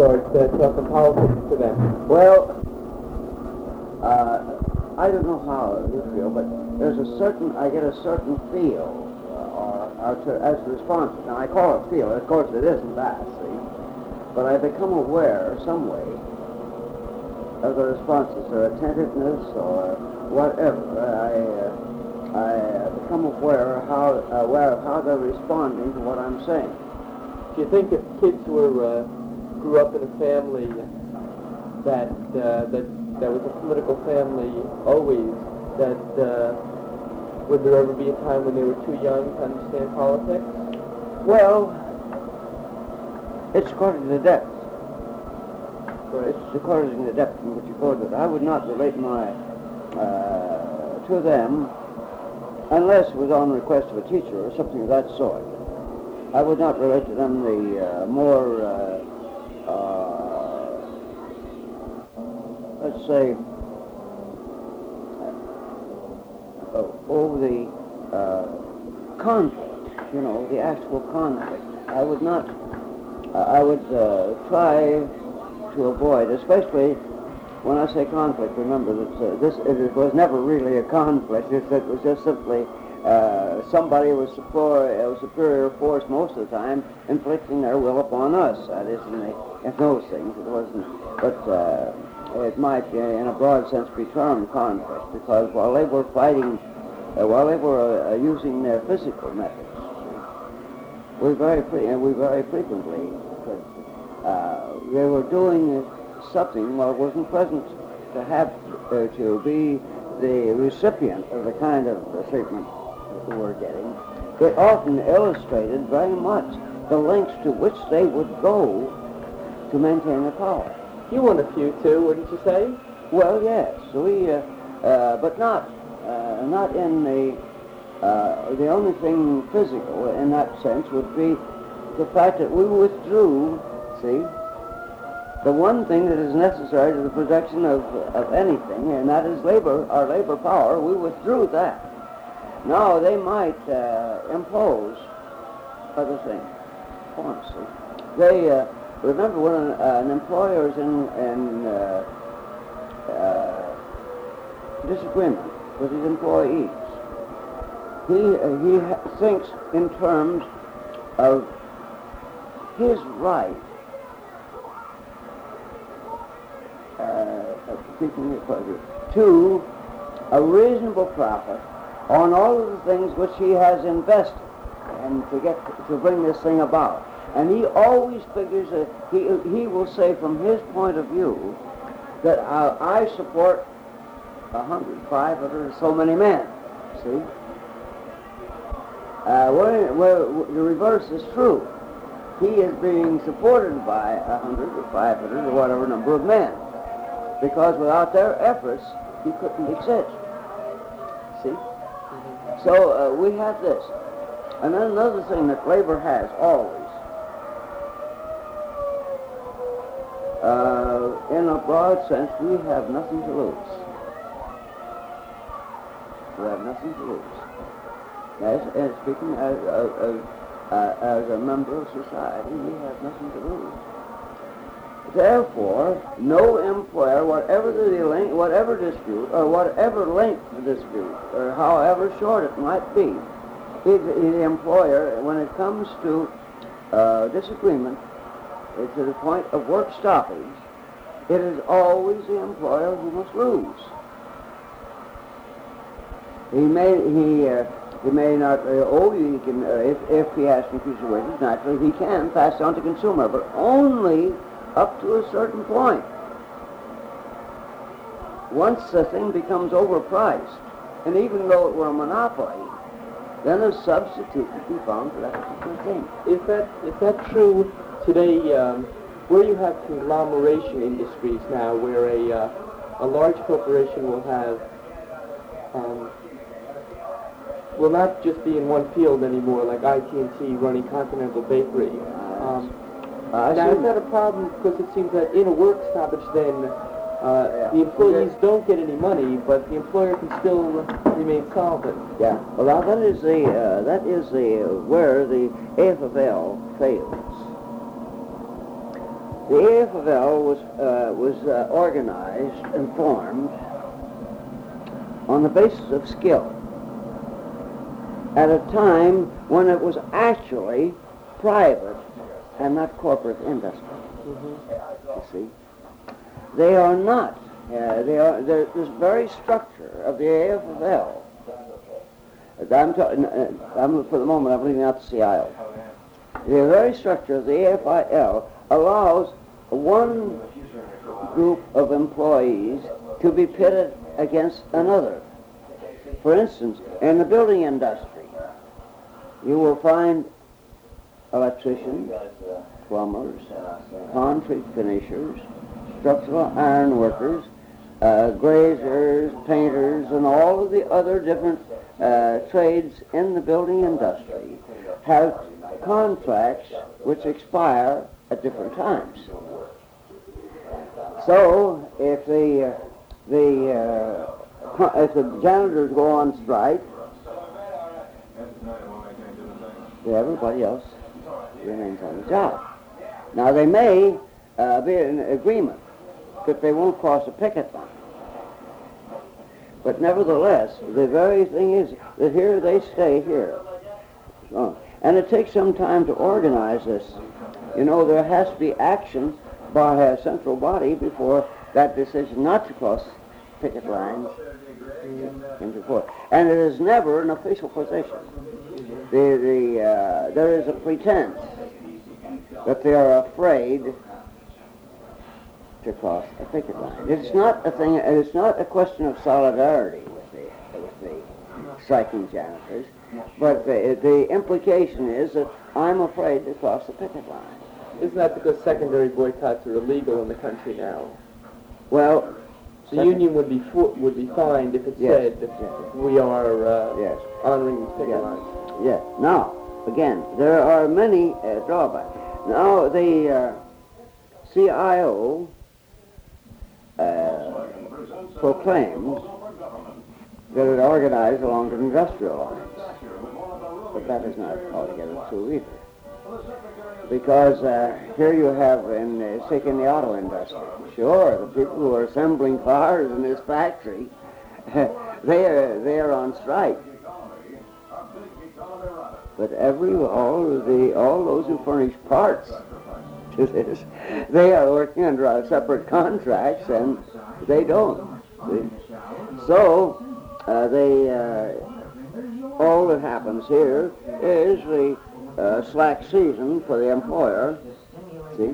start talking politics to them? Well, I don't know how you feel, but I get a certain feel, as a response. Now, I call it feel. Of course, it isn't that, see? But I become aware, some way, of the responses, or attentiveness, or whatever. I become aware of how they're responding to what I'm saying. Do you think if kids grew up in a family that was a political family always, that would there ever be a time when they were too young to understand politics? Well, it's according to the depth. Right. It's according to the depth in which you go to it. I would not relate to them unless it was on request of a teacher or something of that sort. I would not relate to them the let's say, the conflict, the actual conflict. I would not, I would try to avoid, especially when I say conflict, remember that it was never really a conflict. It was just simply somebody was a superior force most of the time, inflicting their will upon us. That is, in those things, it wasn't. But it might, in a broad sense, be termed conflict, because while they were fighting, using their physical methods, we very frequently, they were doing something. Well, it wasn't pleasant to have to be the recipient of the kind of treatment that we were getting. It often illustrated very much the lengths to which they would go to maintain the power. You won a few too, wouldn't you say? Well, yes, but not in the only thing physical in that sense would be the fact that we withdrew. See, the one thing that is necessary to the production of anything, and that is labor, our labor power. We withdrew that. Now they might impose other things. Honestly, they remember when an employer is in disagreement with his employees, he thinks in terms of his right to a reasonable profit on all of the things which he has invested and to bring this thing about. And he always figures that he will say from his point of view that I support 100, 500, so many men. See? Where the reverse is true. He is being supported by 100 or 500 or whatever number of men, because without their efforts, he couldn't exist. See? Mm-hmm. So we have this. And then another thing that labor has always, in a broad sense, we have nothing to lose. We have nothing to lose. As speaking as a member of society, we have nothing to lose. Therefore, no employer, whatever dispute, or whatever length the dispute, or however short it might be, the employer, when it comes to disagreement, to the point of work stoppage, it is always the employer who must lose. He may not he can if he has to increase the wages, naturally he can pass on to consumer, but only up to a certain point. Once the thing becomes overpriced, and even though it were a monopoly, then a substitute can be found for that particular thing. Is that true today, where you have conglomeration industries now, where a large corporation will have will not just be in one field anymore, like IT&T running Continental Bakery. Now, is that a problem? Because it seems that in a work stoppage, then the employees don't get any money, but the employer can still remain solvent. Yeah. Well, now that is where the AFL fails. The AFL was organized and formed on the basis of skill at a time when it was actually private and not corporate industry. You see, they are not. This very structure of the AFL. I'm for the moment. I'm leaving out the CIO. The very structure of the AFL allows one group of employees to be pitted against another. For instance, in the building industry, you will find electricians, plumbers, concrete finishers, structural iron workers, glaziers, painters, and all of the other different trades in the building industry have contracts which expire at different times. So if the janitors go on strike, everybody else remains on the job. Now they may be in agreement that they won't cross a picket line. But nevertheless, the very thing is that here they stay here. So, and it takes some time to organize this. You know, there has to be action by a central body before that decision not to cross picket lines into force. And it is never an official position. There is a pretense that they are afraid to cross a picket line. It's not a thing. It's not a question of solidarity with the striking janitors, but the implication is that I'm afraid to cross the picket line. Isn't that because secondary boycotts are illegal in the country now? Well, the union would be fined if it said we are honoring these picket lines. Yes. Now, again, there are many drawbacks. Now, the CIO proclaims that it organized along the industrial lines, but that is not altogether true either. Because here you have, in the auto industry, sure, the people who are assembling cars in this factory, they are on strike. But all those who furnish parts to this, they are working under separate contracts, and they don't. See? So all that happens here is the slack season for the employer. See,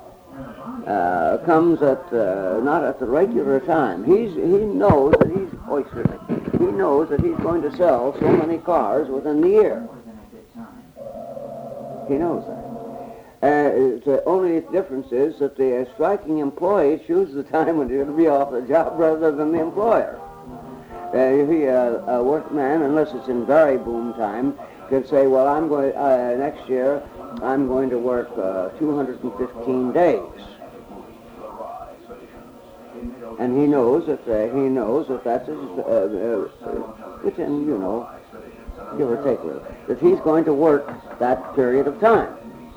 comes at not at the regular time. He knows that he knows that he's going to sell so many cars within the year. He knows that. The only difference is that the striking employee chooses the time when he's going to be off the job rather than the employer. A workman, unless it's in very boom time, could say, well, I'm going next year I'm going to work 215 days, and he knows that that's within, give or take a little, that he's going to work that period of time.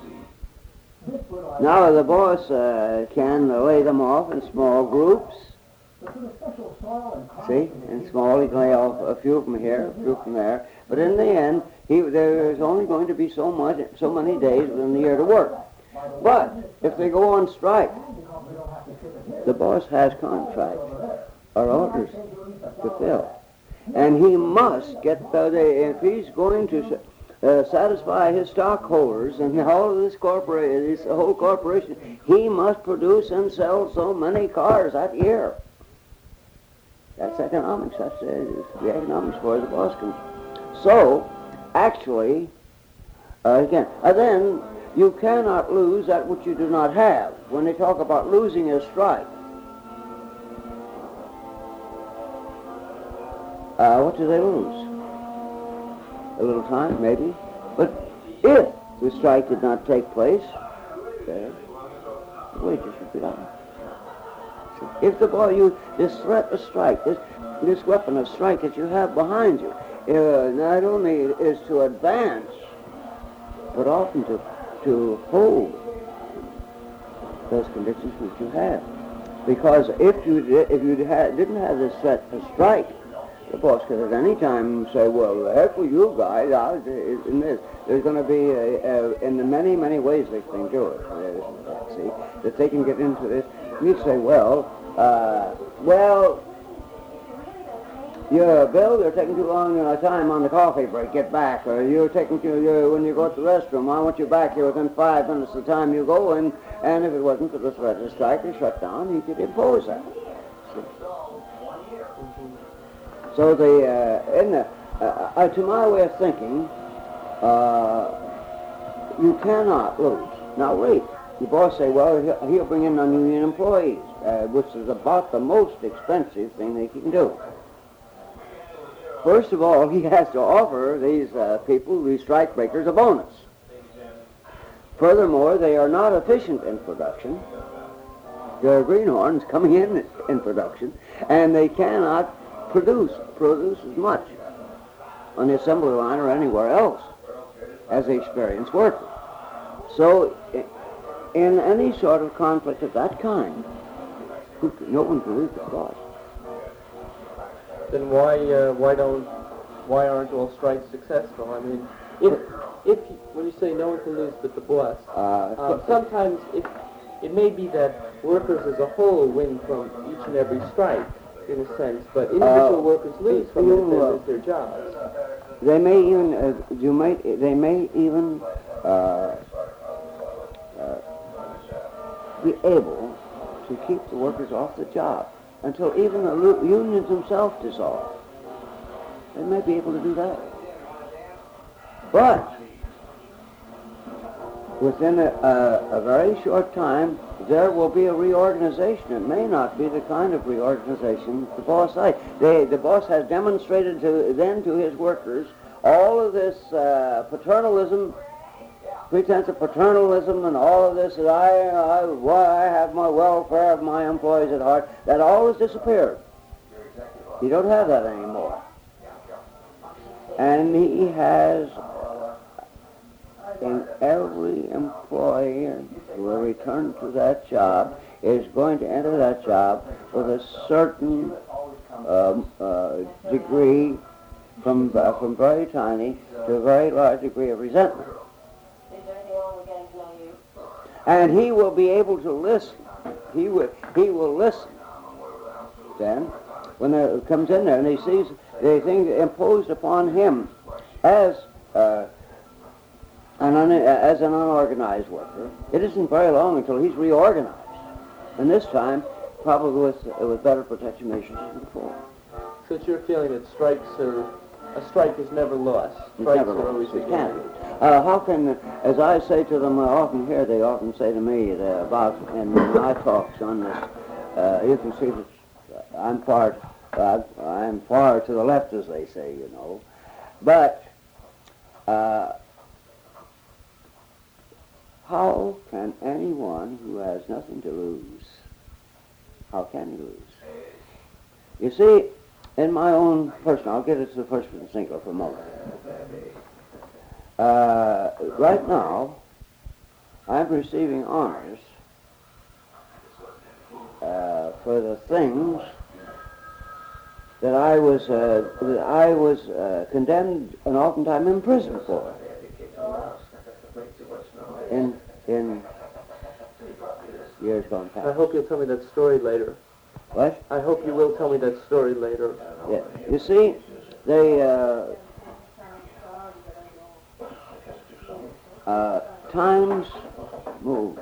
Now the boss can lay them off in small groups. See, in small, he can lay off a few from here, a few from there. But in the end, there is only going to be so many days within the year to work. But if they go on strike, the boss has contract or orders to fill, and he must get if he's going to satisfy his stockholders and all of this whole corporation, he must produce and sell so many cars that year. That's economics. That's the economics for the boss can. So, actually, again, then you cannot lose that which you do not have. When they talk about losing a strike, what do they lose? A little time, maybe. But if the strike did not take place, the wages would be down. If this threat of strike, this weapon of strike that you have behind you, not only is to advance, but often to hold those conditions which you have. Because if you didn't have this threat of strike, the boss could at any time say, well, the heck with you guys, in this. There's going to be, in the many, many ways they can do it, see, that they can get into this. You'd say, well, Bill, you're taking too long time on the coffee break, get back. Or you're taking when you go to the restroom, I want you back here within 5 minutes of the time you go in, and if it wasn't for the threat of strike or shutdown, he could impose that. So to my way of thinking, you cannot lose. Now wait, the boss say, well, he'll bring in non-union employees, which is about the most expensive thing they can do. First of all, he has to offer these people, these strike breakers, a bonus. Furthermore, they are not efficient in production. They're greenhorns coming in production, and they cannot produce as much on the assembly line or anywhere else as the experienced worker. So in any sort of conflict of that kind, no one can lose the boss. Then why aren't all strikes successful? I mean, if when you say no one can lose but the boss, sometimes it may be that workers as a whole win from each and every strike, in a sense, but individual workers lose from it if they lose their jobs. They may even be able to keep the workers off the job until even the unions themselves dissolve. They may be able to do that. But within a very short time, there will be a reorganization. It may not be the kind of reorganization the boss likes. The boss has demonstrated to his workers all of this paternalism, pretense of paternalism, and all of this that I have my welfare of my employees at heart. That all has disappeared. You don't have that anymore. And he has, in every employee who will return to that job is going to enter that job with a certain degree, from very tiny to a very large degree of resentment. And he will be able to listen. He will listen. Then, when it comes in there and he sees the thing imposed upon him as an unorganized worker, it isn't very long until he's reorganized. And this time, probably with better protection measures than before. So it's your feeling that a strike is never lost. Strikes are always again. How can, as I say to them, they often say to me about, in my talks on this, you can see that I'm far to the left, as they say, But how can anyone who has nothing to lose, how can he lose? You see, in my own personal, I'll get it to the first person singular for a moment. Right now, I'm receiving honors for the things that I was condemned and oftentimes imprisoned for in years gone past. I hope you'll tell me that story later. What? I hope you will tell me that story later. Yeah. You see, they times move.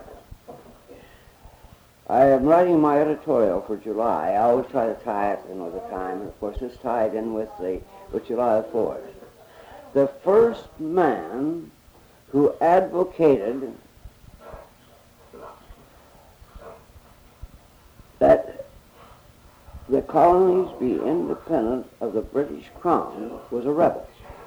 I am writing my editorial for July. I always try to tie it in with the time, and of course it's tied in with July 4th. The first man who advocated that the colonies be independent of the British Crown was a rebel.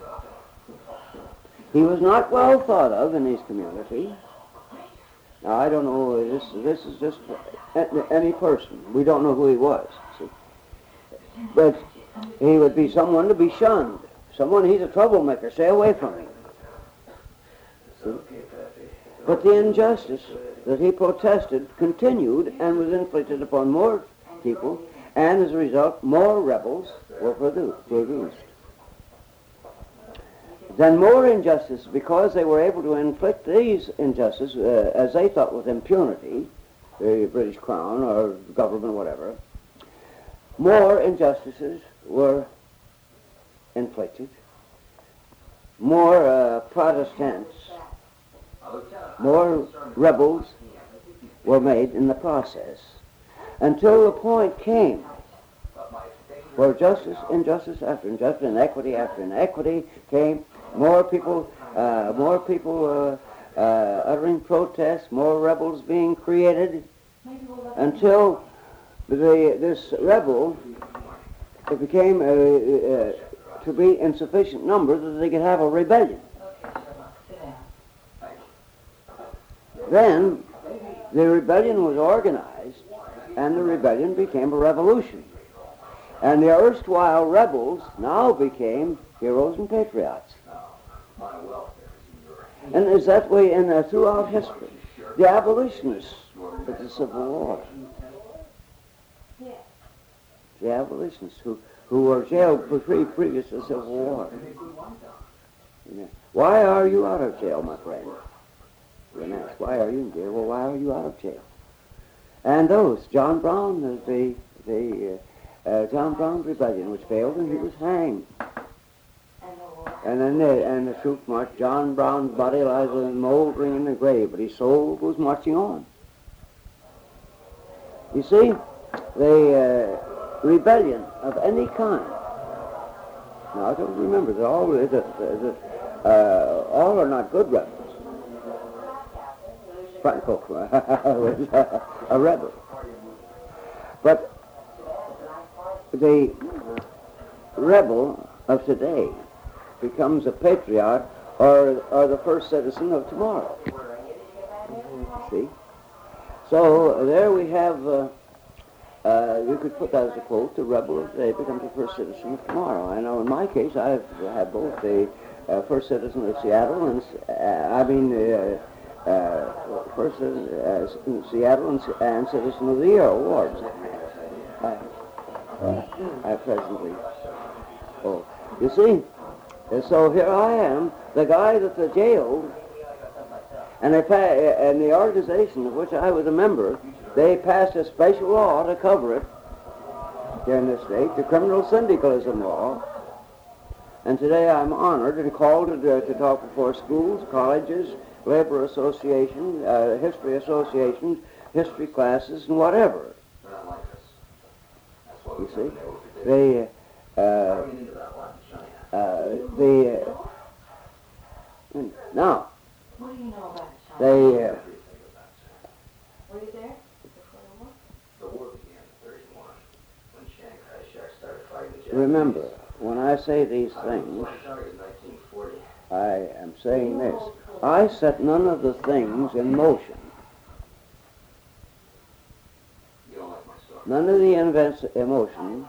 He was not well thought of in his community. Now, I don't know, this is just any person. We don't know who he was. See? But he would be someone to be shunned. He's a troublemaker. Stay away from him. See? But the injustice that he protested continued and was inflicted upon more people, and as a result, more rebels were produced. Then more injustice, because they were able to inflict these injustices, as they thought with impunity, the British Crown or government, whatever, more injustices were inflicted, more Protestants, more rebels were made in the process, until the point came where justice, injustice after injustice, inequity after inequity came, more people uttering protests, more rebels being created, until this rebel, it became to be in sufficient number that they could have a rebellion. Then the rebellion was organized, and the rebellion became a revolution. And the erstwhile rebels now became heroes and patriots. And it's that way throughout history. The abolitionists of the Civil War. The abolitionists who were jailed previous to the Civil War. Why are you out of jail, my friend? When asked, why are you in jail? Well, why are you out of jail? And those, John Brown, John Brown's rebellion, which failed, and he was hanged. And then the troops marched. John Brown's body lies moldering in the grave, but his soul was marching on. You see, the rebellion of any kind. Now, I don't remember that all are not good rebels. Franco was a rebel. But the rebel of today becomes a patriot or the first citizen of tomorrow. See? So there we have, you could put that as a quote, the rebel of today becomes the first citizen of tomorrow. I know in my case I've had both the first citizen of Seattle and, first in Seattle and Citizen of the Year awards. I presently. Oh, you see, so here I am, the guy that they jailed, and the organization of which I was a member, they passed a special law to cover it here in this state, the criminal syndicalism law. And today I'm honored and called to talk before schools, colleges, labor associations, history associations, history classes, and whatever. You see, now they. Were you there? The war began in 31 when Shanghai Sharks started fighting the Japanese. Remember, when I say these things, I am saying this. I set none of the things in motion. None of the events in motion.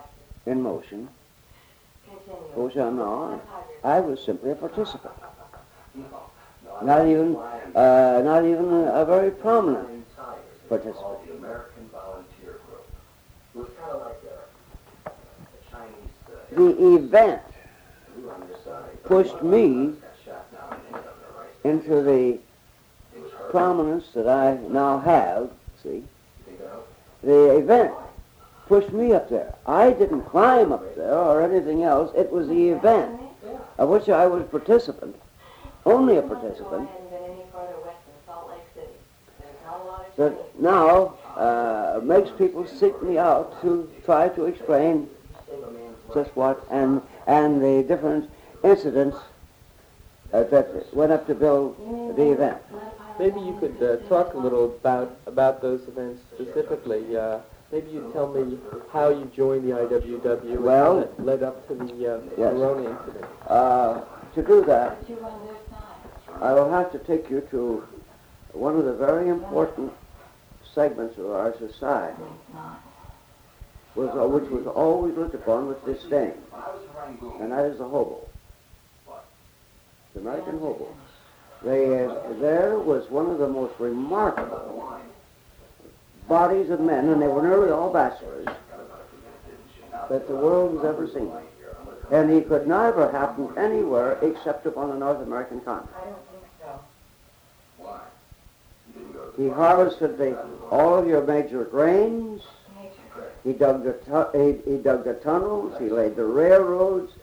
No, I was simply a participant. Not even a very prominent participant. The American Volunteer Group. It was kind of like a Chinese. The event pushed me into the prominence that I now have. See, the event pushed me up there. I didn't climb up there or anything else. It was the event of which I was a participant, only a participant, that now makes people seek me out to try to explain just what and the different incidents that went up to build the event. Maybe you could talk a little about those events specifically. Maybe you tell me how you joined the IWW Well, and led up to the yes. Corona incident. To do that, I will have to take you to one of the very important segments of our society, which was always looked upon with disdain, and that is the hobo, the American hobo. There was one of the most remarkable bodies of men, and they were nearly all bachelors, that the world has ever seen. And he could never happen anywhere except upon the North American continent. He harvested all of your major grains. He dug the tunnels. He laid the railroads.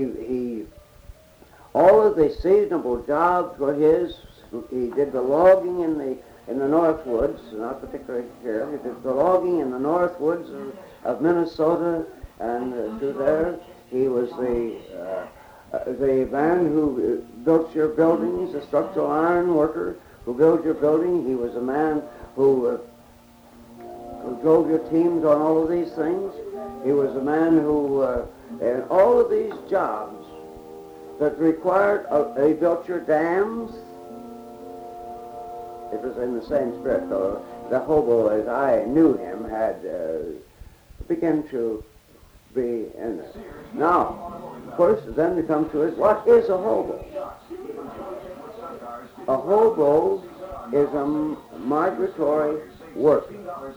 All of the seasonable jobs were his. He did the logging in the Northwoods, not particularly here. He did the logging in the Northwoods of Minnesota and through there. He was the man who built your buildings, the structural iron worker who built your building. He was a man who drove your teams on all of these things. He was a man who, in all of these jobs that required, he built your dams. It was in the same spirit, though. The hobo, as I knew him, had begun to be in it. Now, of course, then we come to it, what is a hobo? A hobo is a migratory worker.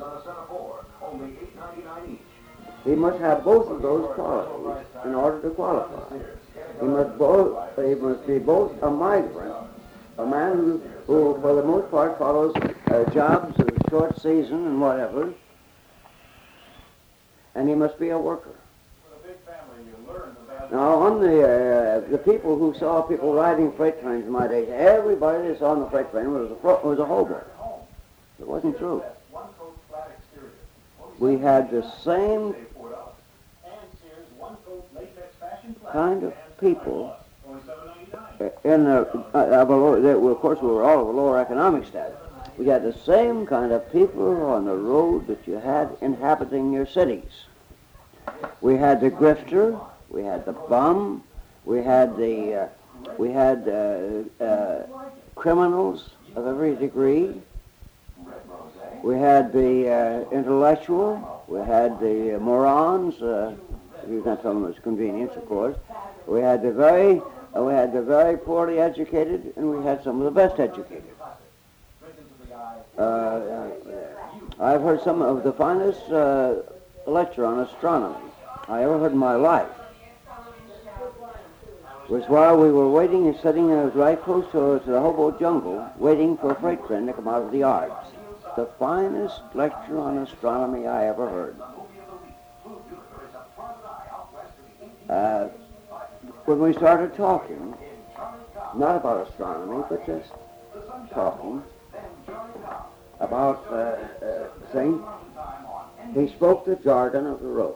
He must have both of those qualities in order to qualify. He must be both a migrant, a man who for the most part follows jobs of short season and whatever, and he must be a worker. Now, on the people who saw people riding freight trains in my days, everybody that saw on the freight train was a hobo. It wasn't true. We had the same kind of people in of course, we were all of a lower economic status. We had the same kind of people on the road that you had inhabiting your cities. We had the grifter. We had the bum. We had criminals of every degree. We had the intellectual. We had the morons. You can't tell them it's convenience, of course. We had the very poorly educated, and we had some of the best educated. I've heard some of the finest lecture on astronomy I ever heard in my life. It was while we were waiting and sitting right close to the hobo jungle, waiting for a freight train to come out of the yards. The finest lecture on astronomy I ever heard. When we started talking, not about astronomy, but just talking about things, he spoke the jargon of the road.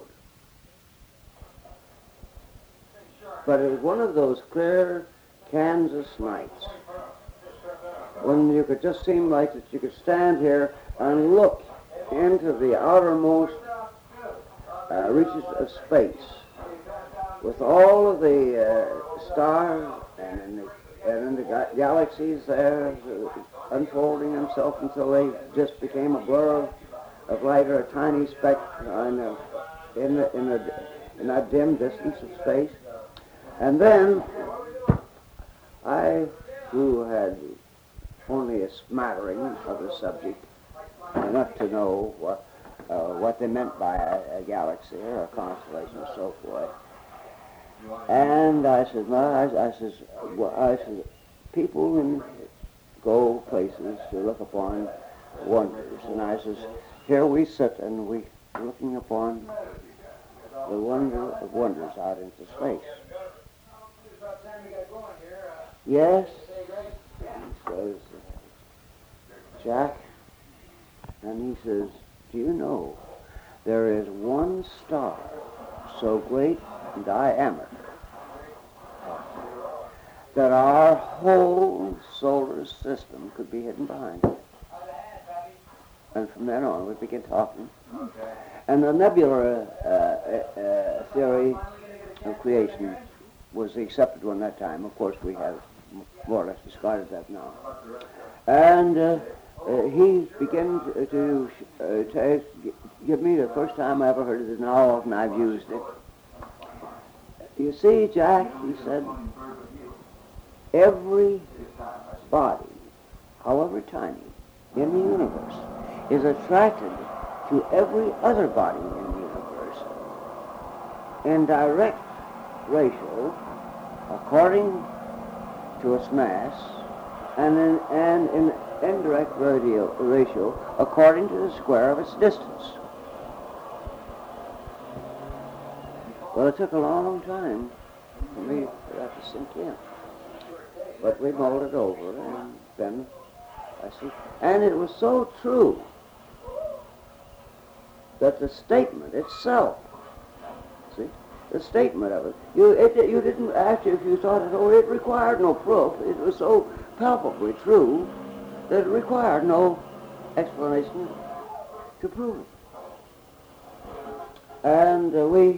But it was one of those clear Kansas nights when you could just seem like that you could stand here and look into the outermost reaches of space with all of the stars and in the galaxies there unfolding themselves until they just became a blur of light or a tiny speck in that dim distance of space. And then I, who had only a smattering of the subject, enough to know what they meant by a galaxy or a constellation or so forth. And I said, people go places to look upon wonders. And I says, here we sit and we looking upon the wonder of wonders out into space. Yes, says Jack, and he says, do you know there is one star so great in diameter that our whole solar system could be hidden behind it? And from then on we began talking. And the nebula theory of creation was the accepted one at that time. Of course, we have more or less discarded that now. And he began to give me the first time I ever heard of it, and how often I've used it. You see, Jack, he said, every body, however tiny, in the universe, is attracted to every other body in the universe in direct ratio according to its mass, and in indirect ratio according to the square of its distance. Well, it took a long time for me for that to sink in. But we mulled it over, and then I see. And it was so true that the statement itself, see, the statement of it, you didn't, after if you thought it over, it required no proof. It was so palpably true that it required no explanation to prove it. And we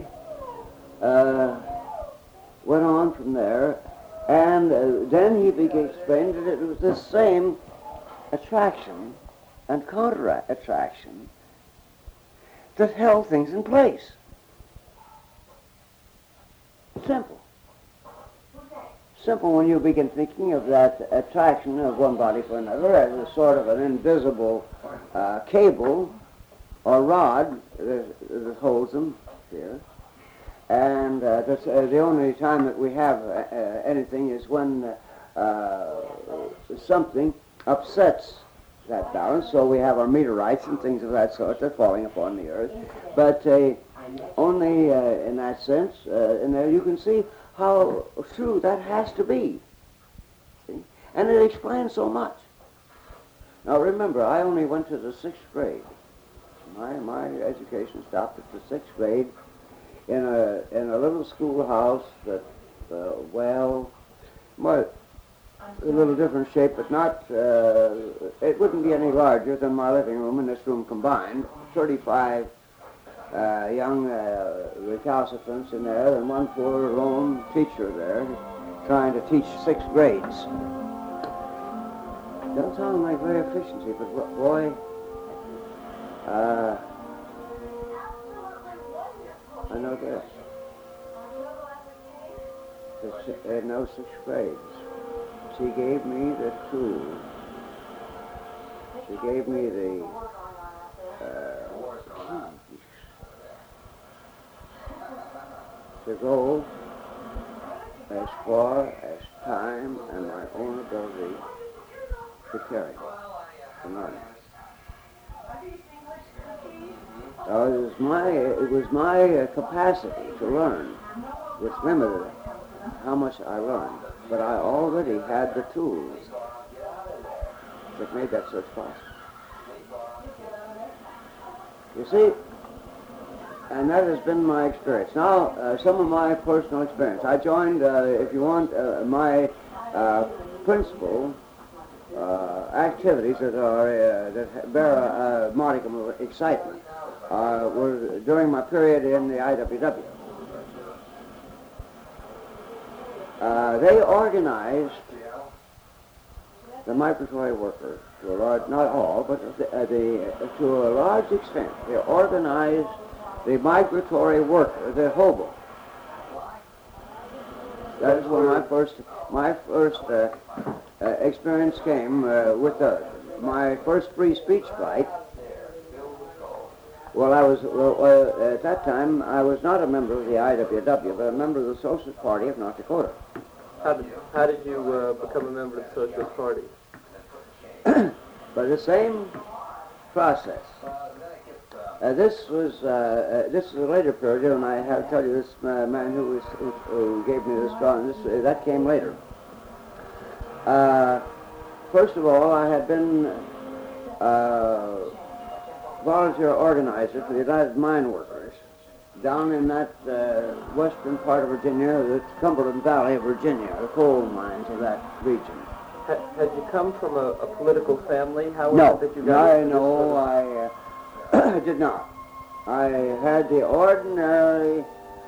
went on from there, and then he explained that it was this same attraction and counter-attraction that held things in place. Simple. Simple when you begin thinking of that attraction of one body for another as a sort of an invisible cable or rod that holds them here. And that's, the only time that we have anything is when something upsets that balance. So we have our meteorites and things of that sort that are falling upon the earth. But only in that sense, and there you can see how true that has to be. See? And it explains so much. Now remember, I only went to the 6th grade. My education stopped at the 6th grade in a little schoolhouse that, well, a little different shape, but not, it wouldn't be any larger than my living room and this room combined. 35 young recalcitrants in there, and one poor lone teacher there trying to teach 6th grades. Doesn't sound like very efficiency, but boy, I know this. In those 6th grades, she gave me the tool. She gave me the to go as far as time and my own ability to carry, to learn. It was my capacity to learn which limited how much I learned, but I already had the tools that made that such possible. You see, and that has been my experience. Now, some of my personal experience. I joined, if you want, my principal activities that bear a modicum of excitement were during my period in the IWW. They organized the migratory workers to a large, not all, but to a large extent. They organized the migratory worker, the hobo. That is where my first experience came with my first free speech fight. Well, at that time, I was not a member of the IWW, but a member of the Socialist Party of North Dakota. How did you become a member of the Socialist Party? By the same process. This was a later period, and I have to tell you this man who gave me this drawing. That came later. First of all, I had been volunteer organizer for the United Mine Workers down in that western part of Virginia, the Cumberland Valley of Virginia, the coal mines of that region. Had you come from a political family? How was it that you got into this? I did not. I had the ordinary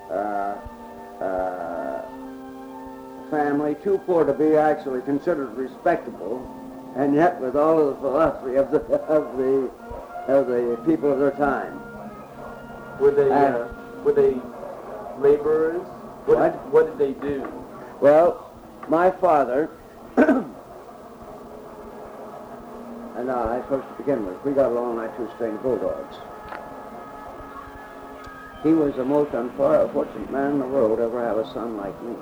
family, too poor to be actually considered respectable, and yet with all of the philosophy of the people of their time. Were they laborers? What did they do? Well, my father and I, first to begin with, we got along like two strange bulldogs. He was the most unfortunate man in the world to ever have a son like me.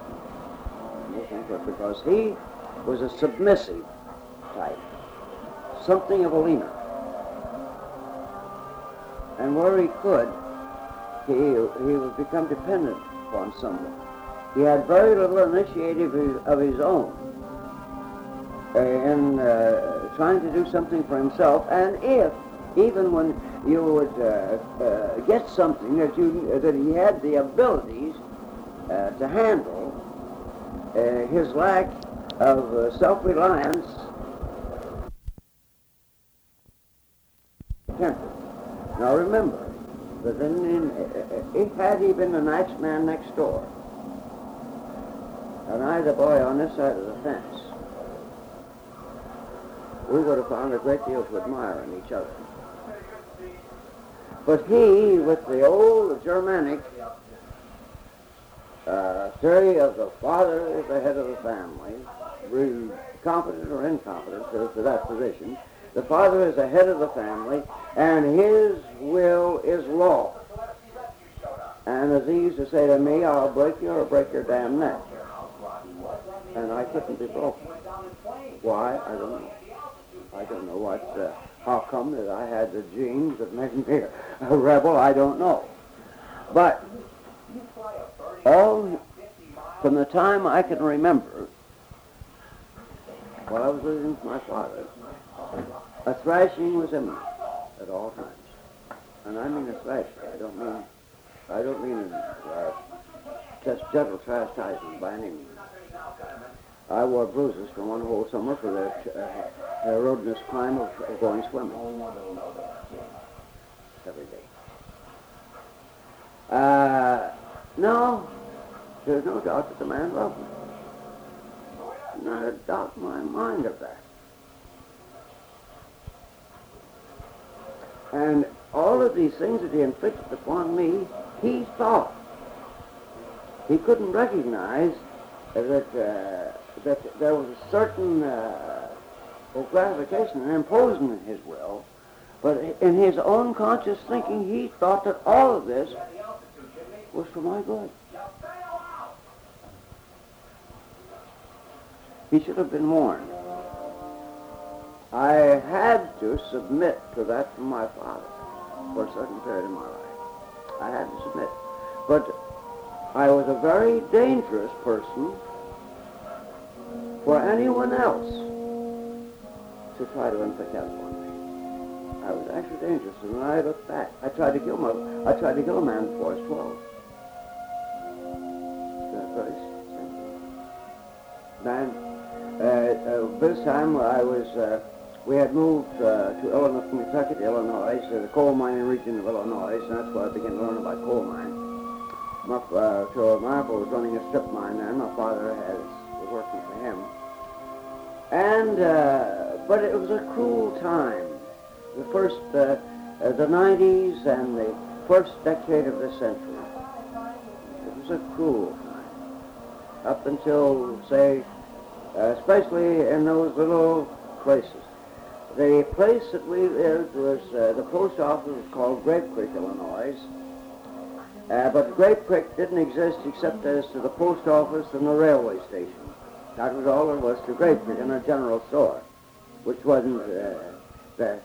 Because he was a submissive type, something of a leaner. And where he could, he would become dependent upon someone. He had very little initiative of his own in trying to do something for himself, and even when you would get something that he had the abilities to handle, his lack of self-reliance tempered. Now remember that had he been the next man next door, and I the boy on this side of the fence, we would have found a great deal to admire in each other. But he, with the old Germanic theory of the father as the head of the family, competent or incompetent to that position, the father is the head of the family, and his will is law. And as he used to say to me, I'll break you or break your damn neck. And I couldn't be broken. Why? I don't know. I don't know how come that I had the genes that made me a rebel. I don't know. But all from the time I can remember, while I was living with my father, a thrashing was imminent at all times. And I mean a thrashing. I don't mean just gentle chastisement by any means. I wore bruises for one whole summer for the roadless climb of going swimming every day. No, there's no doubt that the man loved me. Not a doubt in my mind of that. And all of these things that he inflicted upon me, he thought. He couldn't recognize that there was a certain gratification in imposing his will, but in his own conscious thinking, he thought that all of this was for my good. He should have been warned. I had to submit to that from my father for a certain period of my life. I had to submit. But I was a very dangerous person for anyone else to try to inflict that upon me. I was actually dangerous, and when I look back, I tried to kill a man before I was 12. Very simple. Man, this time we had moved to Illinois, from Kentucky to Illinois, the coal mining region of Illinois, and that's where I began to learn about coal mine. So my uncle was running a strip mine there, and my father was working for him. And, but it was a cruel time. The first, the 90s and the first decade of the century. It was a cruel time. Up until, say, especially in those little places. The place that we lived was, the post office was called Grape Creek, Illinois. But Grape Creek didn't exist except as to the post office and the railway station. That was all there was to Grape Creek, and a general store, which wasn't there.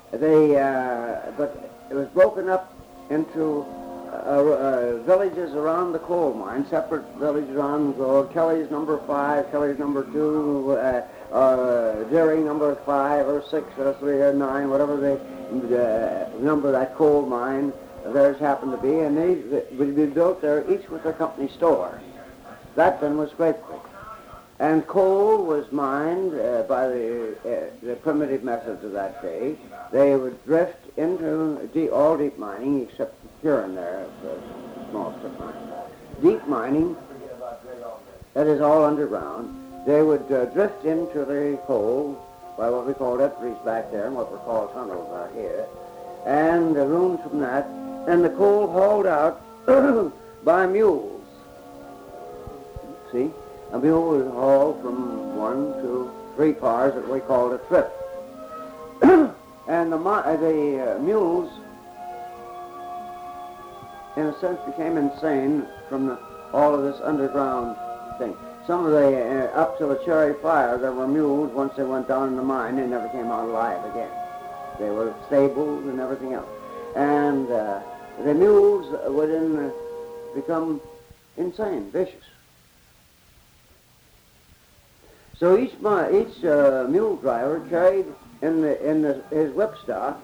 But it was broken up into villages around the coal mine, separate villages around Kelly's number 5, Kelly's number 2, Jerry number 5 or 6 or 3 or 9, whatever the number of that coal mine theirs happened to be, and they would be built there, each with their company store. That then was Grape Creek. And coal was mined by the primitive methods of that day. They would drift into all deep mining, except here and there, the small strip mining. Deep mining, that is all underground. They would drift into the coal by what we called entries back there and what were called tunnels out here, and the rooms from that, and the coal hauled out by mules. See? A mule was hauled from 1 to 3 cars that we called a trip. And the mules, in a sense, became insane from all of this underground thing. Some of the, up to the Cherry Fire, there were mules. Once they went down in the mine, they never came out alive again. They were stabled and everything else. And the mules would then become insane, vicious. So each mule driver carried in his whipstock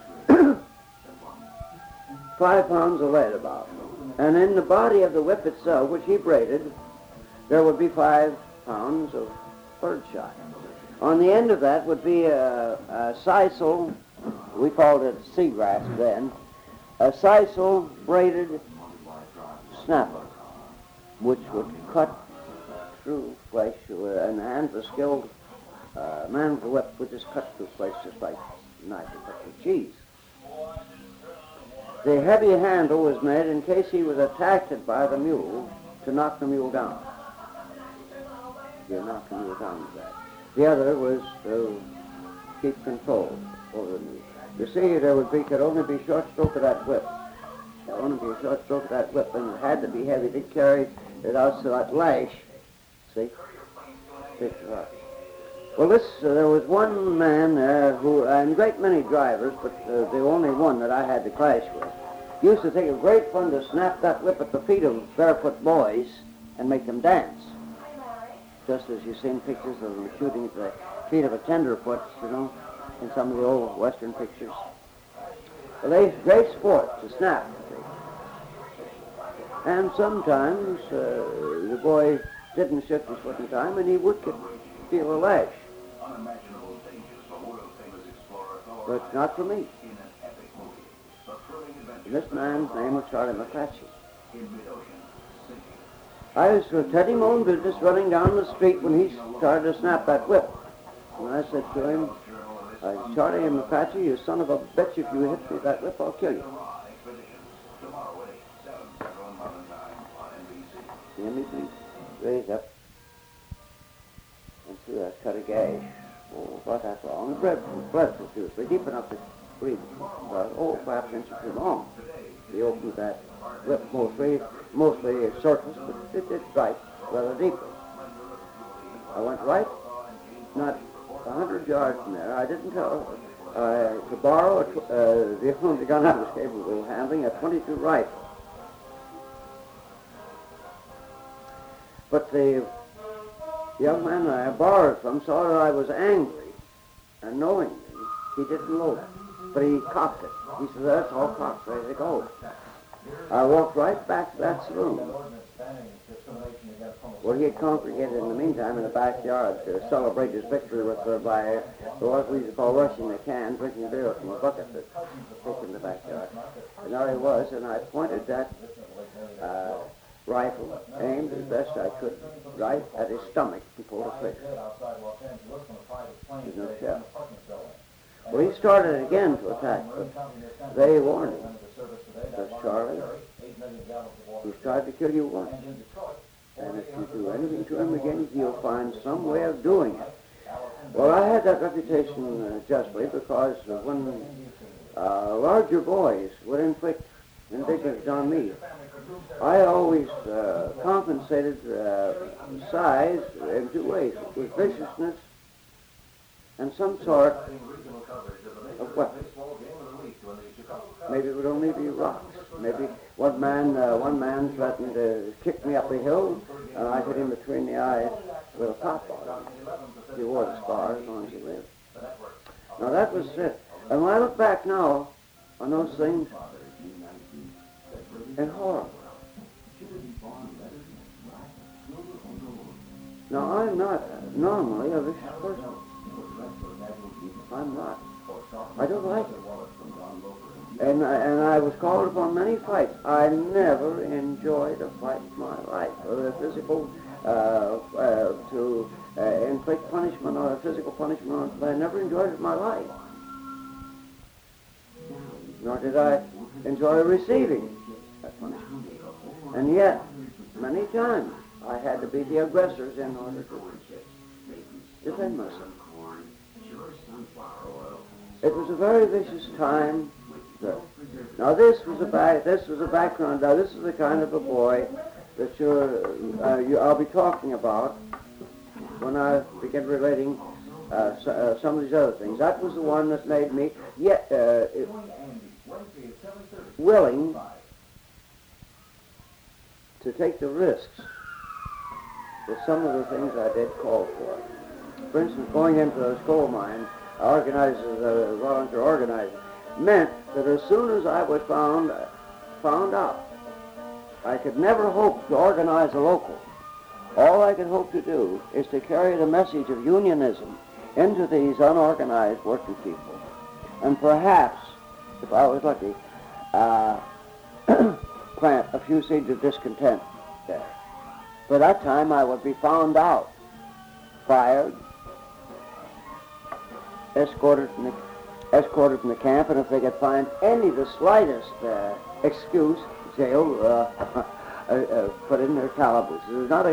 5 pounds of lead about. And in the body of the whip itself, which he braided, there would be 5 pounds of birdshot. On the end of that would be a sisal, we called it seagrass then, a sisal braided snapper, which would cut through flesh, and the hands of a skilled man with a whip would just cut through flesh just like a knife would cut through cheese. The heavy handle was made in case he was attacked by the mule to knock the mule down. You knock the mule down with that. The other was to keep control over the mule. You see, could only be a short stroke of that whip. There would only be a short stroke of that whip, and it had to be heavy to carry it out to that lash. See? Well, there was one man there who, and a great many drivers, but the only one that I had to clash with, used to take a great fun to snap that whip at the feet of barefoot boys and make them dance. Just as you've seen pictures of them shooting at the feet of a tenderfoot, you know, in some of the old Western pictures. Well, they great sport to snap. And sometimes the boy didn't shift his foot in time, and he would feel a lash. But not for me. This man's name was Charlie McClatchy. I was to tell him own business running down the street when he started to snap that whip. And I said to him, Charlie McClatchy, you son of a bitch, if you hit me with that whip, I'll kill you. He immediately raised up and threw that cut a gash. Oh, about that long. The blood profusely, deep enough to breathe. Perhaps an inch or 2 long. He opened that whip mostly surface, but it did strike rather deeply. I went right, not 100 yards from there. I didn't tell to borrow the only gun I was capable of handling, a .22 rifle. But the young man that I borrowed from saw that I was angry, and knowingly, he didn't load it. But he cocked it. He said, that's all cocked, ready to go. I walked right back to that saloon, where he had congregated in the meantime in the backyard to celebrate his victory with what we used to call rushing the can, drinking beer from a bucket that was in the backyard. And there he was, and I pointed that rifle, aimed as best I could, right at his stomach, and pulled a trigger. There's no shell. Well, he started again to attack, but they warned him. Because Charlie, he's tried to kill you once. And if you do anything to him again, he'll find some way of doing it. Well, I had that reputation justly because when larger boys would inflict indignities on me, I always compensated size in 2 ways, with viciousness and some sort of weapon. Maybe it would only be rocks. Maybe one man threatened to kick me up a hill, and I hit him between the eyes with a pop bottle. He wore the scar as long as he lived. Now that was it. And when I look back now on those things, in horror. Now I'm not normally a vicious person. I'm not. I don't like it. And I was called upon many fights. I never enjoyed a fight in my life, whether physical, to inflict punishment or physical punishment. I never enjoyed it in my life. Nor did I enjoy receiving that punishment. And yet, many times, I had to be the aggressors in order to defend myself. It was a very vicious time. Now this was a background. Now this is the kind of a boy that I'll be talking about when I begin relating some of these other things. That was the one that made me willing to take the risks with some of the things I did call for. For instance, going into those coal mines, organized as a volunteer organizer, meant that as soon as I was found out, I could never hope to organize a local. All I could hope to do is to carry the message of unionism into these unorganized working people, and perhaps, if I was lucky, plant a few seeds of discontent there. By that time, I would be found out, fired, escorted from the camp, and if they could find the slightest excuse, jail, put in their calabooses. There's not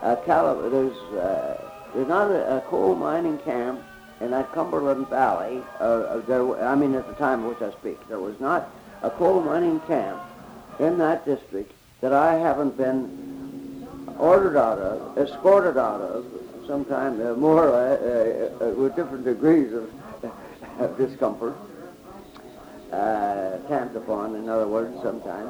a coal mining camp in that Cumberland Valley. At the time of which I speak, there was not a coal mining camp in that district that I haven't been ordered out of, escorted out of, sometimes more with different degrees of discomfort, camped upon, in other words, sometimes,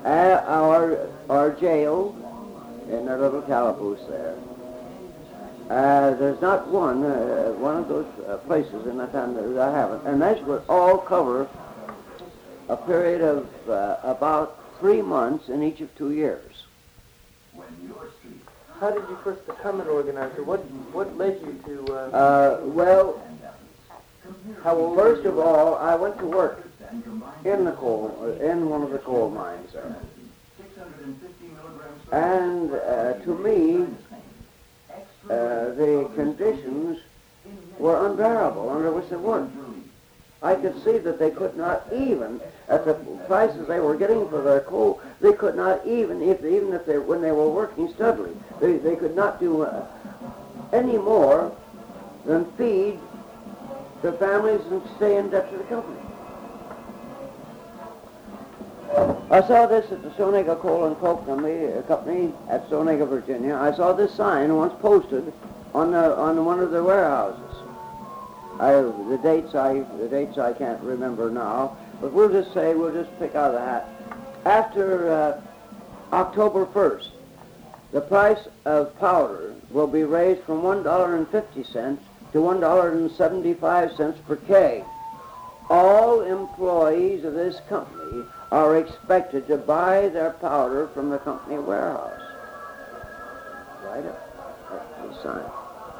or jailed in their little calaboose there. There's not one of those places in that time that I haven't, and that would all cover a period of about 3 months in each of 2 years. How did you first become an organizer? What led you to... First of all, I went to work in one of the coal mines there. And to me, the conditions were unbearable under which they worked. I could see that they could not even, at the prices they were getting for their coal, they could not even when they were working steadily, they could not do any more than feed their families and stay in debt to the company. I saw this at the Stonega Coal and Coke Company at Stonega, Virginia. I saw this sign once posted on one of their warehouses. The dates I can't remember now, but we'll just pick out of the hat. After October 1st, the price of powder will be raised from $1.50 to $1.75 per keg. All employees of this company are expected to buy their powder from the company warehouse. Right up. That's the sign.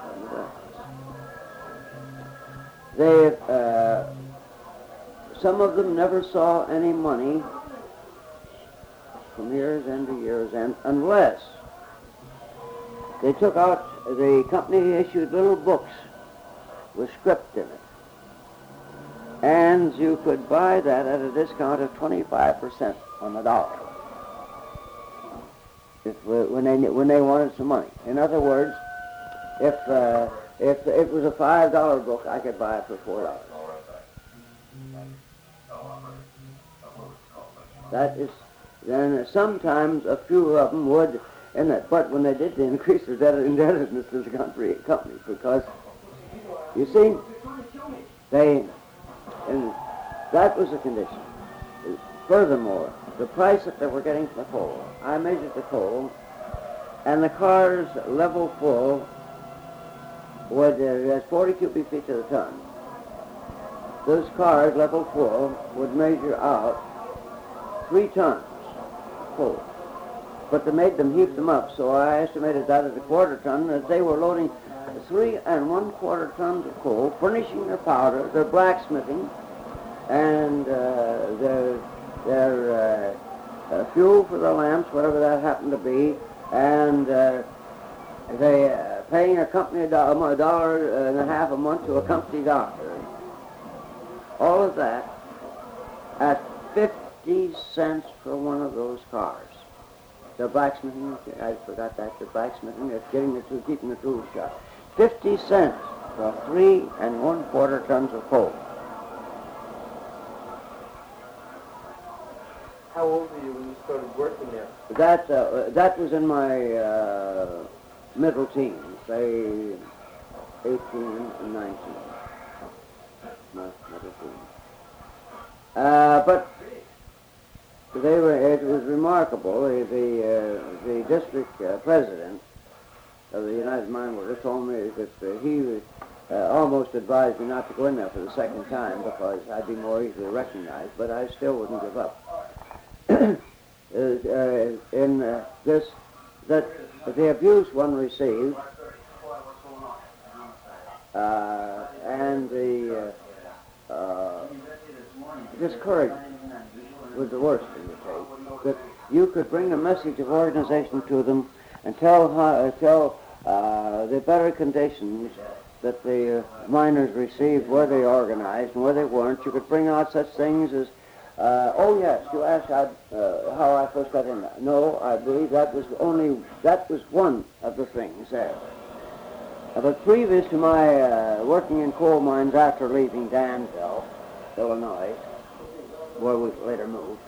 Some of them never saw any money from year's end to year's end unless they took out, the company issued little books with script in it. And you could buy that at a discount of 25% on the dollar when they wanted some money. In other words, if it was a $5 book, I could buy it for $4. That is, then sometimes a few of them would, but when they did, they increased their indebtedness to the company because, you see, and that was the condition. Furthermore, the price that they were getting for the coal, I measured the coal, and the cars level full there's 40 cubic feet to the ton. Those cars level full would measure out 3 tons full. But they made them heap them up, so I estimated that as a quarter ton, that they were loading 3 1/4 tons of coal, furnishing their powder, their blacksmithing, and their fuel for the lamps, whatever that happened to be, and they paying a company $1.50 a month to a company doctor. All of that at 50 cents for one of those cars. The blacksmithing, I forgot that, the blacksmithing, that's keeping the tools shut. 50 cents for 3 1/4 tons of coal. How old were you when you started working there? That was in my middle teens, say 18 and 19. Middle teens. But it was remarkable. The district president of the United Mine Workers told me that he almost advised me not to go in there for the second time because I'd be more easily recognized, but I still wouldn't give up. That the abuse one received and the discouragement was the worst in the case. That you could bring a message of organization to them and tell the better conditions that the miners received, where they organized and where they weren't. You could bring out such things as, oh yes, you asked how I first got in there. No, I believe that was one of the things there. But previous to my working in coal mines after leaving Danville, Illinois, where we later moved,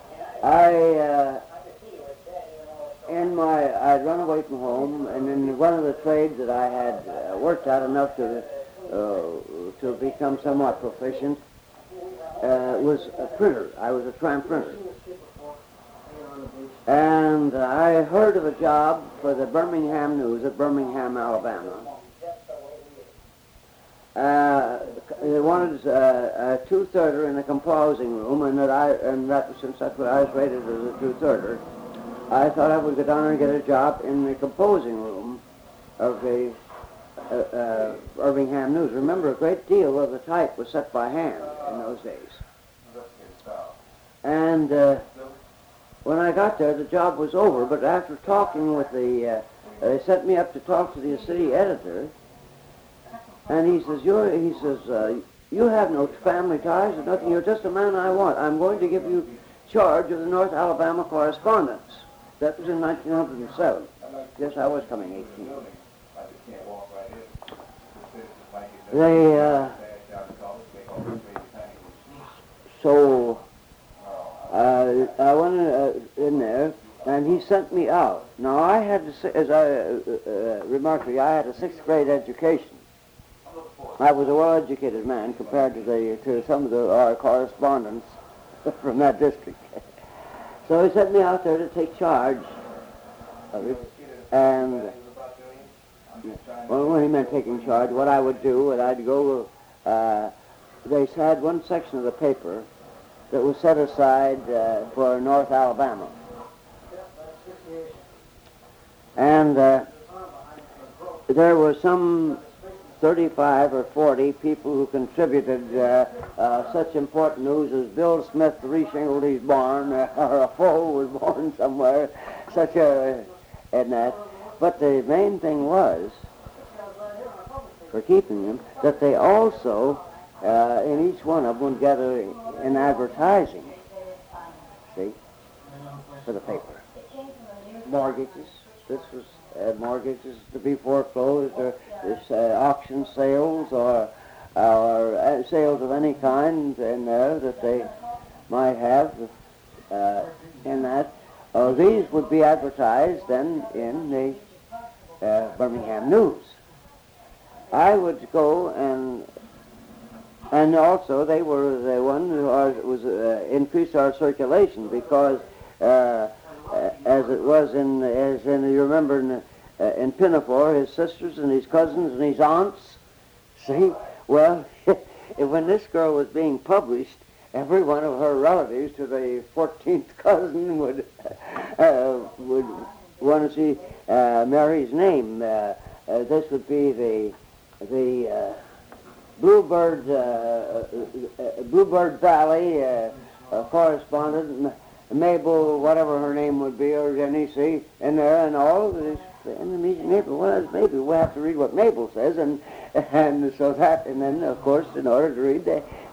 I'd run away from home, and in one of the trades that I had worked at enough to become somewhat proficient was a printer. I was a tramp printer. And I heard of a job for the Birmingham News at Birmingham, Alabama. They wanted a two-thirder in a composing room, since that's what I was rated as a two-thirder, I thought I would go down and get a job in the composing room of the Birmingham News. Remember, a great deal of the type was set by hand in those days. And when I got there, the job was over, but after talking with they sent me up to talk to the city editor, and he says, you have no family ties or nothing, you're just a man I want. I'm going to give you charge of the North Alabama Correspondence. That was in 1907. Yes, I was coming 18. I went in there, and he sent me out. Now, I had, as I remarked to you, I had a sixth grade education. I was a well-educated man compared to some of our correspondents from that district. So he sent me out there to take charge of it, and when he meant taking charge, what I would do, I'd go, they had one section of the paper that was set aside for North Alabama. And there were some 35 or 40 people who contributed such important news as Bill Smith reshingled his barn, or a foal was born somewhere, and that. But the main thing was, for keeping them, that they also, in each one of them, would get an advertising, see, for the paper. Mortgages. This was mortgages to be foreclosed, or auction sales, or sales of any kind in there that they might have in that. These would be advertised then in the Birmingham News. I would go and also they were the one who was increased our circulation because as it was you remember in Pinafore, his sisters and his cousins and his aunts. See, well, when this girl was being published, every one of her relatives to the 14th cousin would want to see Mary's name. This would be the Bluebird Valley correspondent, Mabel, whatever her name would be, or Jenny, see, in there, and all of this. And the Mabel, well, maybe we'll have to read what Mabel says, and so that, and then, of course, in order to read,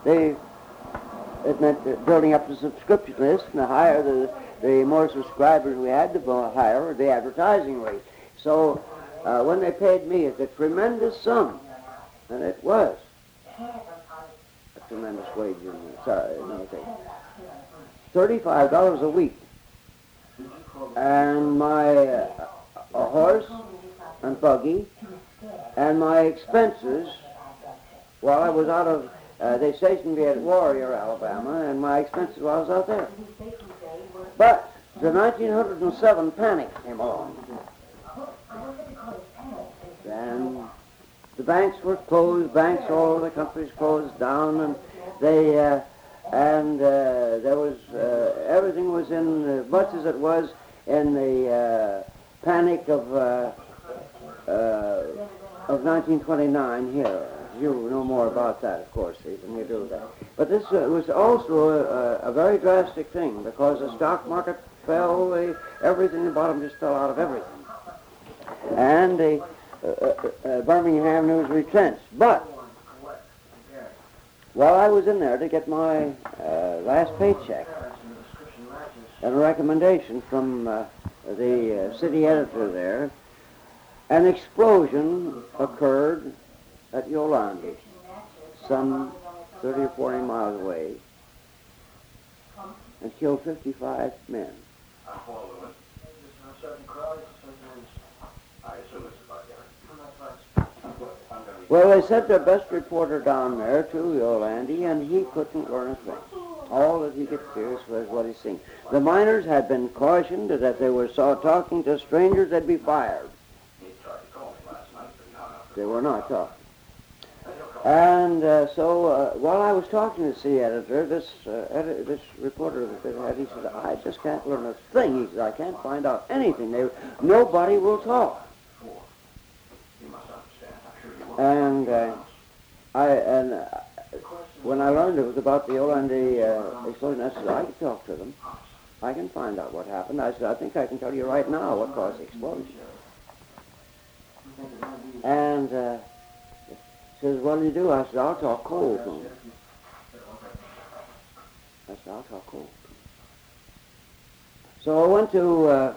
it meant building up the subscription list, and the higher the more subscribers we had, the higher the advertising rate. So when they paid me, it's a tremendous sum, and it was a tremendous wage. $35 a week. And my a horse and buggy and my expenses while I was out of, they stationed me at Warrior, Alabama, and my expenses while I was out there. But the 1907 panic came along. And the banks were closed, banks all over the country closed down, and there was, everything was in, much as it was in the panic of 1929 here. You know more about that, of course, than you do that. But this was also a very drastic thing because the stock market fell, everything, the bottom just fell out of everything. And Birmingham was retrenched. But while I was in there to get my last paycheck, and a recommendation from the city editor there, an explosion occurred at Yolandi, some 30 or 40 miles away, and killed 55 men. Well, they sent their best reporter down there to Yolandi, and he couldn't learn a thing. All that he could hear was what he'd seen. The miners had been cautioned that if they were talking to strangers, they'd be fired. They were not talking. And so while I was talking to the city editor, this reporter that had, he said, I just can't learn a thing. He said, I can't find out anything. Nobody will talk. And when I learned it was about the Yolandi explosion, I said, I can talk to them. I can find out what happened. I said, I think I can tell you right now what caused the explosion. And he says, what do you do? I said, I'll talk coal to him. I said, I'll talk coal to him. So I went to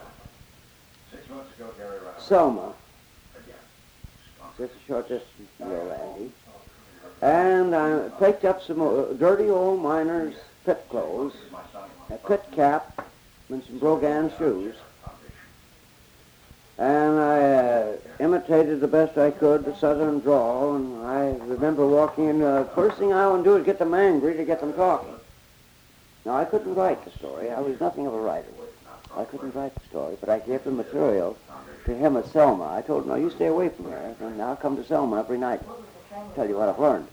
Selma, just a short distance from Yolandi, and I picked up some dirty old miner's pit clothes, a pit cap, and some Brogan shoes. And I imitated the best I could the southern drawl, and I remember walking in, first thing I want to do is get them angry to get them talking. Now, I couldn't write the story. I was nothing of a writer. I couldn't write the story, but I gave the material to him at Selma. I told him, now you stay away from here, and I'll come to Selma every night and tell you what I've learned.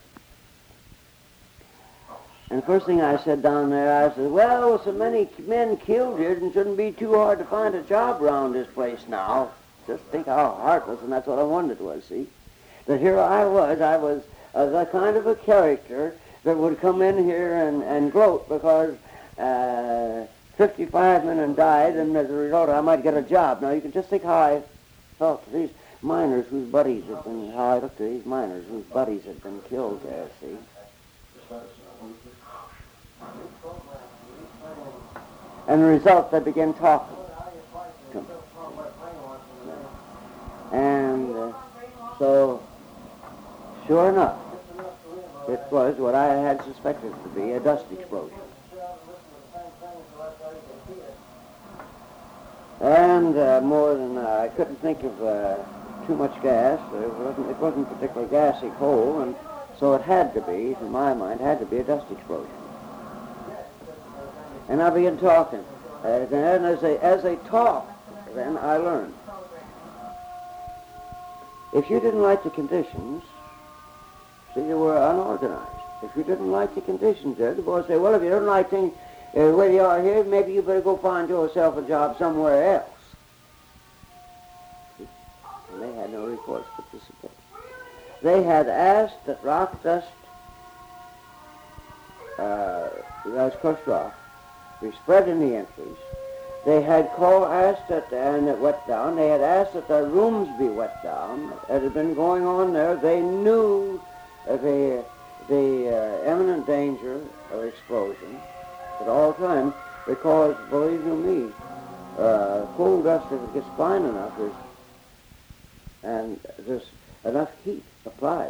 And the first thing I said down there, I said, well, with so many men killed here, it shouldn't be too hard to find a job around this place now. Just think how heartless, and that's what I wondered was, see? That here I was the kind of a character that would come in here and gloat because 55 men had died, and as a result I might get a job. Now you can just think how I felt to these miners whose buddies had been, how I looked to these miners whose buddies had been killed there, see? And the result, they began talking to me. And so, sure enough, it was what I had suspected to be a dust explosion. And more than, I couldn't think of too much gas. It wasn't particularly gassy coal, and so it had to be, to my mind, had to be a dust explosion. And I began talking. And as they talked, then I learned. If you didn't like the conditions, see, you were unorganized. If you didn't like the conditions there, the boys say, well, if you don't like things the way you are here, maybe you better go find yourself a job somewhere else. And they had no recourse but to support. They had asked that rock dust, that was crushed rock, be spread in the entries. They had asked that, and it wet down. They had asked that their rooms be wet down. It had been going on there. They knew the imminent danger of explosion at all times because, believe you me, coal dust, if it gets fine enough, and there's enough heat applied,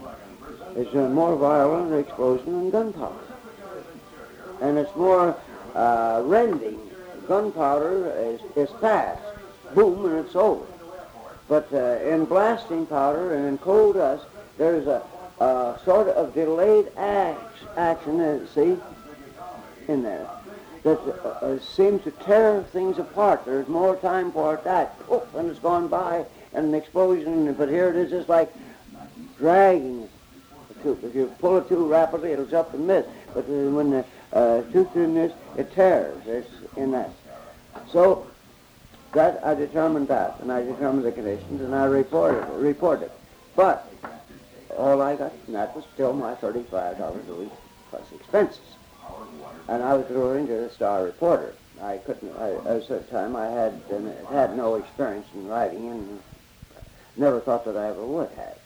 is a more violent explosion than gunpowder. And it's more rending, gunpowder is fast. Boom, and it's over. But in blasting powder and in coal dust, there's a sort of delayed action, see, in there, that seems to tear things apart. There's more time for it that, poof, and it's gone by, and an explosion, but here it is just like dragging a tube. If you pull it too rapidly, it'll jump and miss. But when the tube through this, it tears. It's in that. So that I determined that, and I determined the conditions, and I reported. But all I got from that was still my $35 a week plus expenses. And I was referring to the Star Reporter. I couldn't, at that time I had no experience in writing and never thought that I ever would have.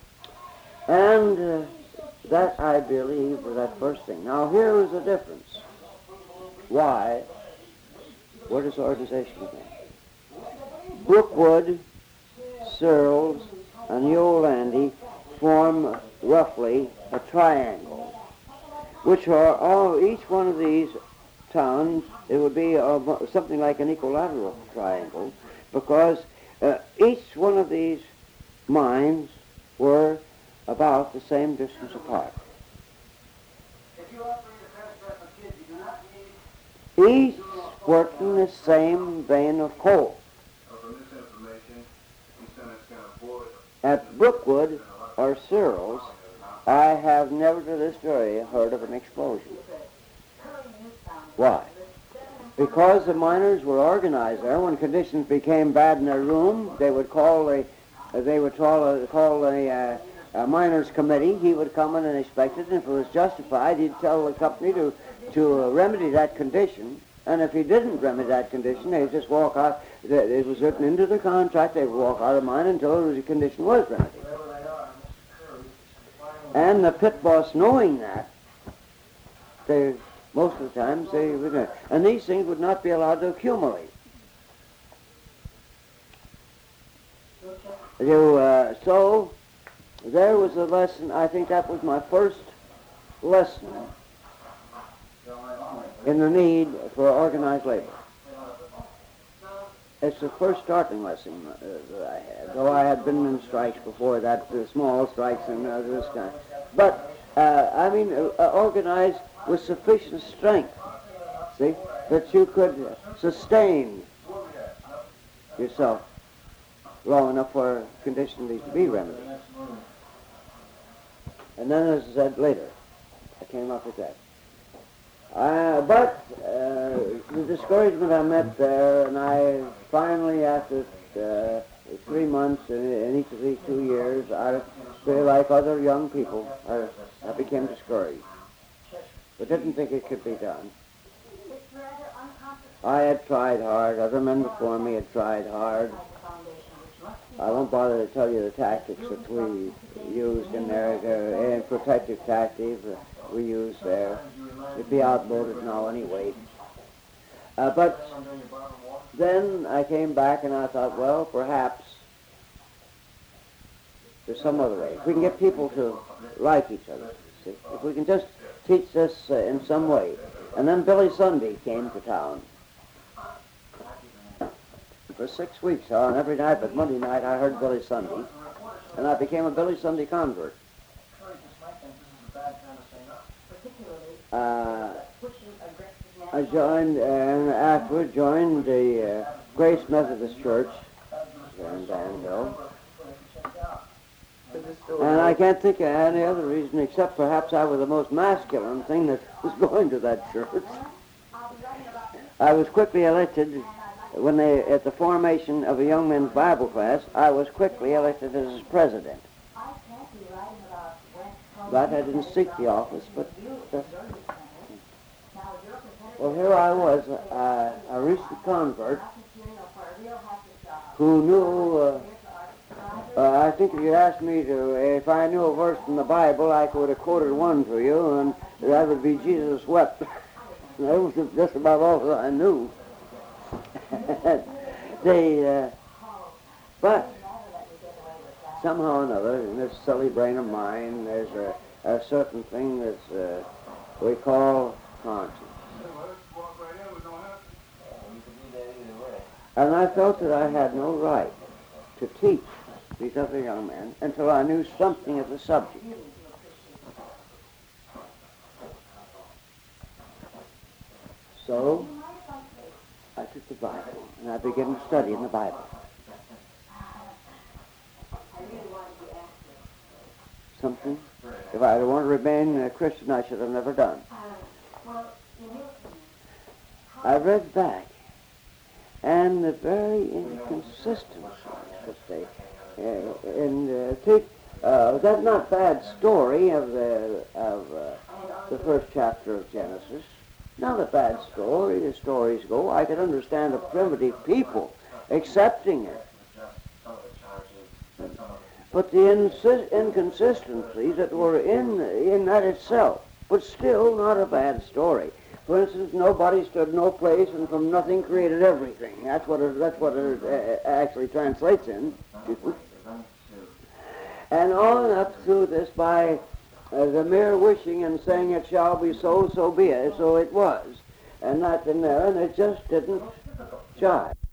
And that, I believe, was that first thing. Now, here is the difference. Why? Where does organization begin? Brookwood, Searles, and the Old Andy form roughly a triangle, which are all, each one of these towns, it would be something like an equilateral triangle, because each one of these mines were about the same distance apart. Each worked in the same vein of coal. At Brookwood or Searles, I have never to this day heard of an explosion. Why? Because the miners were organized there. When conditions became bad in their room, they would call a miners' committee. He would come in and inspect it, and if it was justified, he'd tell the company to remedy that condition. And if he didn't remedy that condition, they'd just walk out. It was written into the contract. They would walk out of the mine until the condition was remedied. And the pit boss, knowing that, most of the times they would, and these things would not be allowed to accumulate. So there was a lesson. I think that was my first lesson in the need for organized labor. It's the first starting lesson that I had, though I had been in strikes before that, the small strikes and this kind. But, organized with sufficient strength, see, that you could sustain yourself long enough for conditions to be remedied. And then, as I said later, I came up with that. But the discouragement I met there, and I finally, after 3 months in each of these 2 years, I feel like other young people, I became discouraged. But didn't think it could be done. I had tried hard. Other men before me had tried hard. I won't bother to tell you the tactics that we used in there, and protective tactics we used there. It'd be outmoded now anyway. But then I came back and I thought, well, perhaps there's some other way. If we can get people to like each other, see? If we can just teach this in some way. And then Billy Sunday came to town. For 6 weeks, on every night but Monday night, I heard Billy Sunday, and I became a Billy Sunday convert. I joined, and afterward joined the Grace Methodist Church in Danville. And I can't think of any other reason except perhaps I was the most masculine thing that was going to that church. I was quickly elected at the formation of a young men's Bible class. I was quickly elected as president. But I didn't seek the office, but well, here I was, a recent convert who knew, I think if you asked me if I knew a verse from the Bible, I could have quoted one to you, and that would be Jesus wept. That was just about all that I knew. But somehow or another, in this silly brain of mine, there's a certain thing that's we call conscience. And I felt that I had no right to teach these other young men until I knew something of the subject. So I took the Bible and I began studying the Bible. Something, if I had wanted to remain a Christian, I should have never done. I read back, and the very inconsistency, let's say, that not bad story of the first chapter of Genesis. Not a bad story, as stories go. I could understand a primitive people accepting it. But the inconsistencies that were in that itself, but still not a bad story. For instance, nobody stood no place, and from nothing created everything. That's what it actually translates in. And on up through this by the mere wishing and saying it shall be so, so be it, so it was. And that's in there, and it just didn't jive.